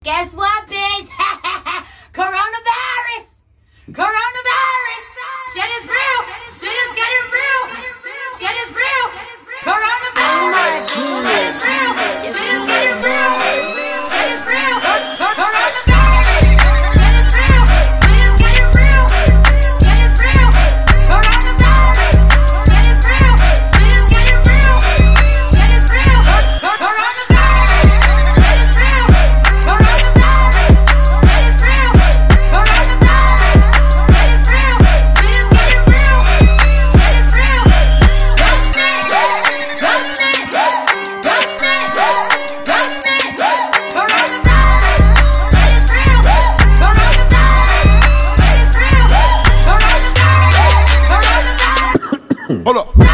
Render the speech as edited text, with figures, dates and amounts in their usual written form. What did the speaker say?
Guess what, bitch? Coronavirus! Coronavirus! Shit is real! Shit is getting real! Shit is real! Coronavirus! Shit is real! Shit is getting real! Shit is real! Coronavirus! Shit is real! Shit is getting real! Shit is real! Coronavirus! Shit is real! Shit is getting real! Shit is real! Coronavirus! Shit is real! Coronavirus! Shit is real! Coronavirus! Shit is real! Shit is getting real! Shit is real! Hold up.